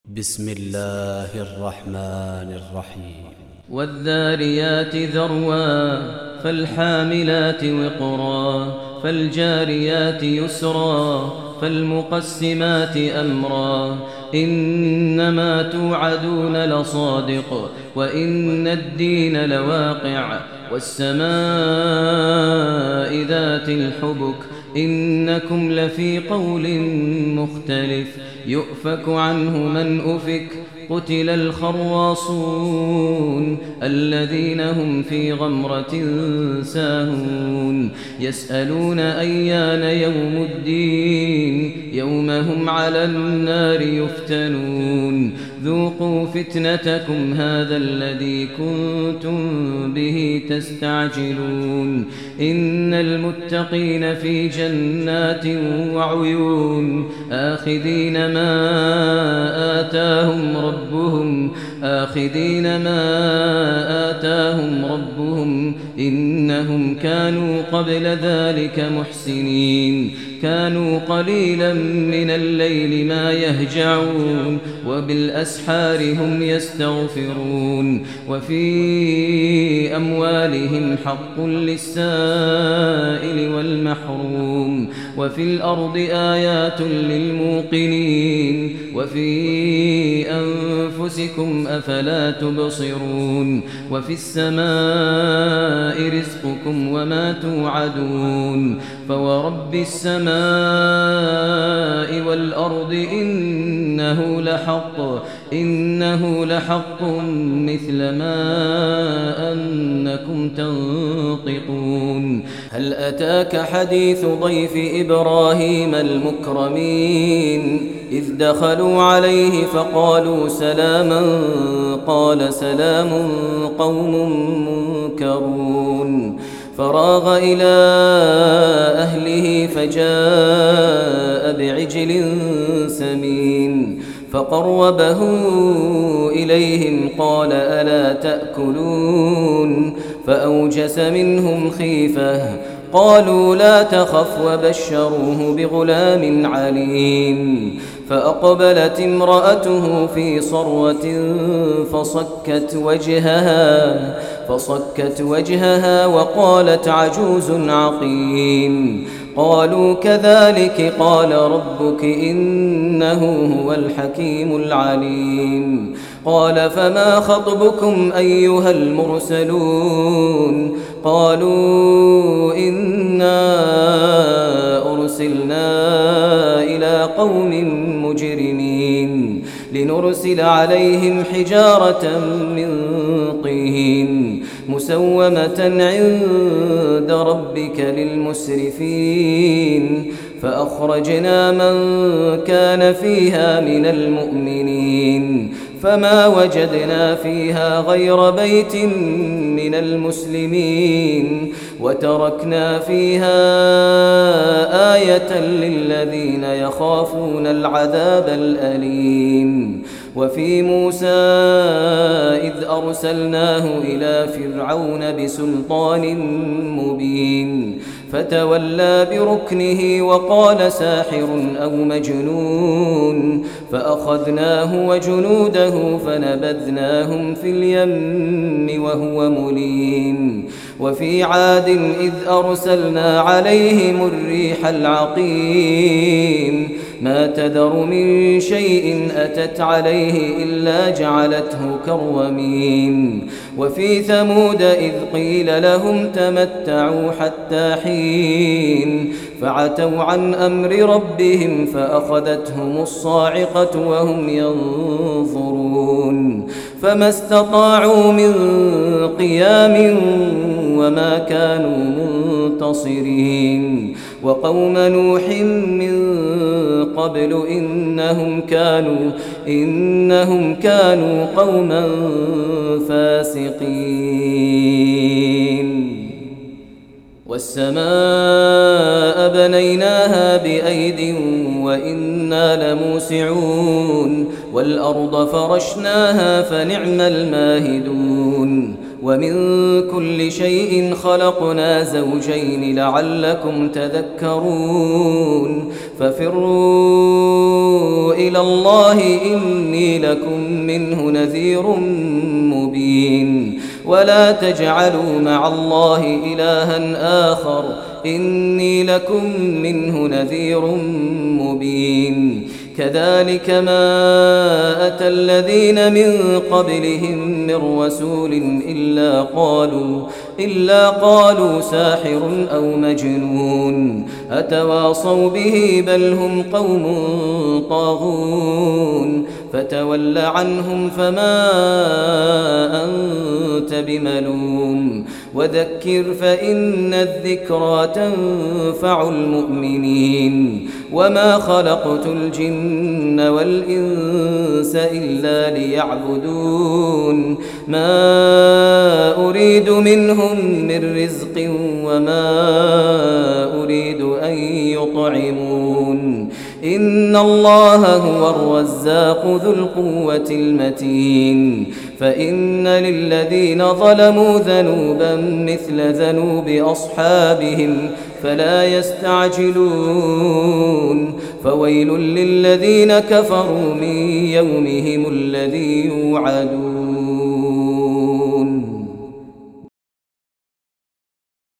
بسم الله الرحمن الرحيم. والذاريات ذروا فالحاملات وقرا فالجاريات يسرا فالمقسمات أمرا إنما توعدون لصادق وإن الدين لواقع والسماء ذات الحبك إنكم لفي قول مختلف يؤفك عنه من أفك قتل الخراصون الذين هم في غمرة ساهون يسألون أيان يوم الدين يوم هم على النار يفتنون ذوقوا فتنتكم هذا الذي كنتم به تستعجلون إن المتقين في جنات وعيون آخذين ما آتاهم ربهم إنهم كانوا قبل ذلك محسنين كانوا قليلا من الليل ما يهجعون وبالأسحار هم يستغفرون وفي أموالهم حق للسائل والمحروم وفي الأرض آيات للموقنين وفي أنفسكم أفلا تبصرون وفي السماء رزقكم وما توعدون فورب السماء والأرض إنه لحق مثل ما أنكم تنطقون هل أتاك حديث ضيف إبراهيم المكرمين إذ دخلوا عليه فقالوا سلاما قال سلام قوم منكرون فراغ إلى أهله فجاء بعجل سمين فقربه إليهم قال ألا تأكلون فأوجس منهم خيفة قالوا لا تخف وبشروه بغلام عليم فأقبلت امرأته في صرة فصكت وجهها وقالت عجوز عقيم قالوا كذلك قال ربك إنه هو الحكيم العليم قال فما خطبكم أيها المرسلون قالوا إنا أرسلنا إلى قوم مجرمين لنرسل عليهم حجارة من طين مسومة عند ربك للمسرفين فأخرجنا من كان فيها من المؤمنين فما وجدنا فيها غير بيت من المسلمين وتركنا فيها آية للذين يخافون العذاب الأليم وفي موسى إذ أرسلناه إلى فرعون بسلطان مبين فتولى بركنه وقال ساحر أو مجنون فأخذناه وجنوده فنبذناهم في اليم وهو مليم وفي عاد إذ أرسلنا عليهم الريح العقيم ما تذر من شيء أتت عليه إلا جعلته كالرميم وفي ثمود إذ قيل لهم تمتعوا حتى حين فعتوا عن أمر ربهم فأخذتهم الصاعقة وهم ينظرون فما استطاعوا من قيام وما كانوا منتصرين وقوم نوح من قبل إنهم كانوا قوما فاسقين والسماء بنيناها بأيد وإنا لموسعون والأرض فرشناها فنعم الماهدون ومن كل شيء خلقنا زوجين لعلكم تذكرون ففروا إلى الله إني لكم منه نذير مبين ولا تجعلوا مع الله إلها آخر إني لكم منه نذير مبين كذلك ما أتى الذين من قبلهم من رسول إلا قالوا ساحر أو مجنون أتواصوا به بل هم قوم طاغون فتول عنهم فما أنت بملوم وذكر فإن الذكرى تنفع المؤمنين وما خلقت الجن والإنس إلا ليعبدون ما أريد منهم من رزق وما أريد أن يطعمون إن الله هو الرزاق ذو القوة المتين فإن للذين ظلموا ذنوبا مثل ذنوب أصحابهم فلا يستعجلون فويل للذين كفروا من يومهم الذي يوعدون